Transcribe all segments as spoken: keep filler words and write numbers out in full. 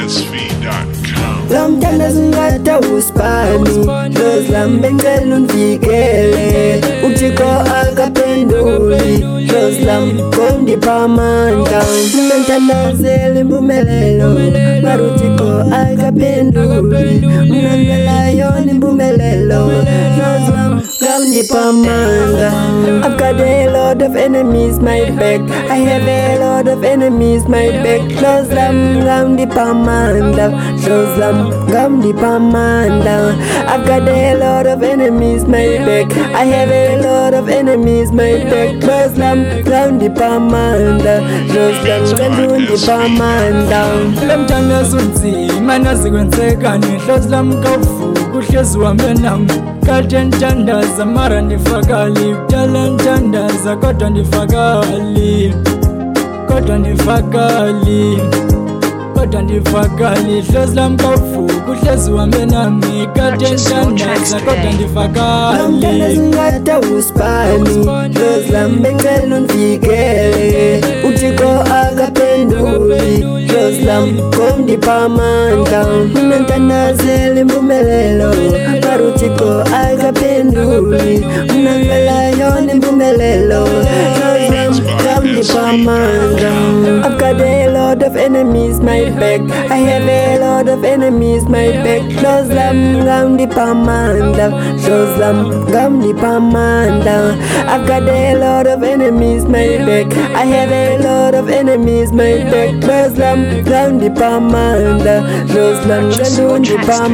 S V dot com. Lamtanda zingata uspani Roslam bengel unvikele Utiko akapenduli Roslam kondi pamanda Lamtanda zeli mbumelelo Marutiko akapenduli Mnangela yoni mbumelelo Roslam kondi pamanda I've got a lot of enemies my back I have a lot of enemies my back Roslam kondi pamanda Roslam Gamdi Pamanda. I've got a lot of enemies, my back. I have a lot of enemies, my back. Muslim, Gamdi Pamanda. Muslim, Gamdi Pamanda. Lamtanda sunzi, mana zigwenzekani. Muslim kaufu, kushezwa menam. Kalten tanda zamara nifagali. Talan tanda za kota nifagali. Kota nifagali. Kota nifagali, Muslim kaufu, kushezwa menami. Kalten tanda za kota nifagali. Lamtanda zingata uspani Muslim bengel unvikele Utiko akapenduli Muslim kondi pamanda Mnantanda zeli mbumelelo Marutiko akapenduli Mnangela yoni mbumelelo Muslim kondi pamanda I've got a lot of enemies my back I have a lot of enemies my back Muslim gamdi pamanda Muslim gamdi pamanda I've got a lot of enemies my back I have a lot of enemies my back Muslim gamdi pamanda Muslim gamdi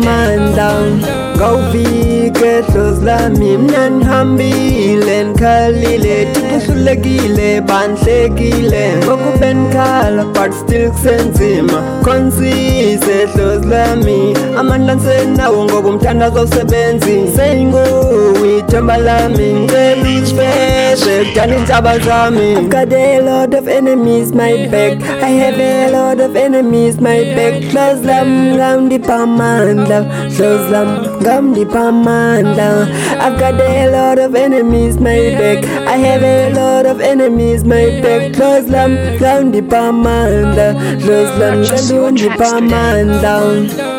pamanda Gaufike Muslim mnan hambile nkhalile Tikusulekile banhlekile Ngokubenkhala but still senzima Consise Muslim amandla nsenawo ngoba umthanda zosebenzi Seyinguwe ithemba lami ngicela usifeze kudala intsaba zami I've got a lot of enemies my back I have a lot of enemies my back Muslim gamdi pamanda Muslim gamdi pamanda I've got a lot of enemies my back I have a lot of enemies my back Muslim gamdi pamanda Muslim gamdi pamanda